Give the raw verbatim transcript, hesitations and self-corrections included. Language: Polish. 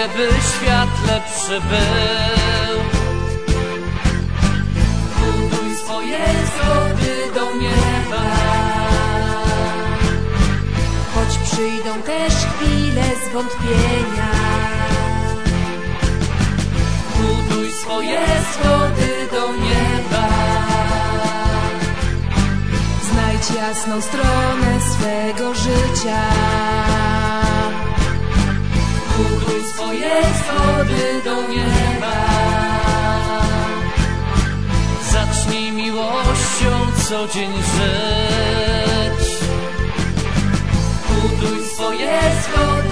Ciebie, by świat lepszy był. Buduj swoje schody do nieba, choć przyjdą też chwile zwątpienia. Buduj swoje schody do nieba, znajdź jasną stronę swego życia. Buduj swoje schody do nieba, zacznij miłością co dzień żyć. Buduj swoje schody